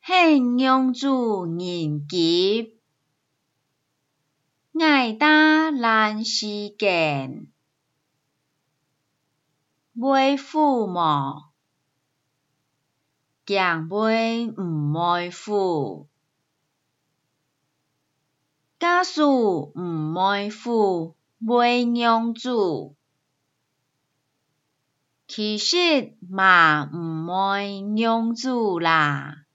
向娘子迎接，爱搭咱时间，买父母，强买毋爱父，假使毋爱父，买娘子，其实嘛毋爱娘子啦。